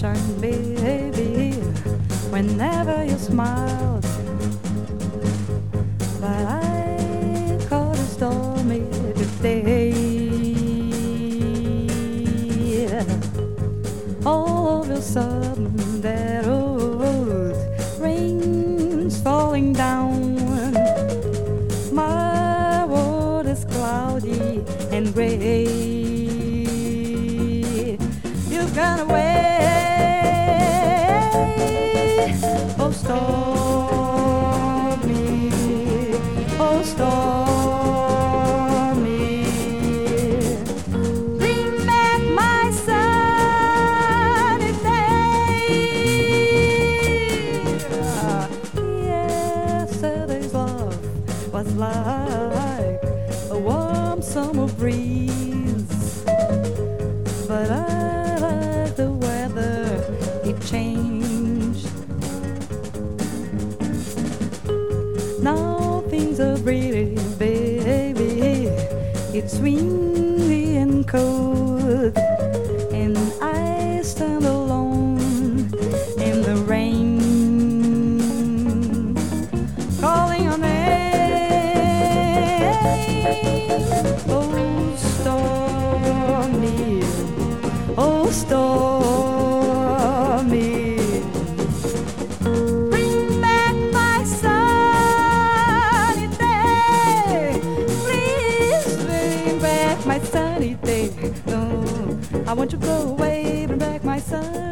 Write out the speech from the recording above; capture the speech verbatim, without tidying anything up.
sunshine, baby, whenever you smiled. But I caught a stormy today. All of a sudden, that old rain's falling down. My world is cloudy and gray. You've gone away, oh stormy, oh stormy. Bring back my sunny day. Yesterday's love was like a warm summer breeze, but I like the weather, it changed. Now things are pretty, baby, it's windy and cold, and I stand alone in the rain, calling your name. Oh stormy, oh stormy, bring back my sunny day. Please bring back my sunny day. No, I want you to go away, bring back my sun.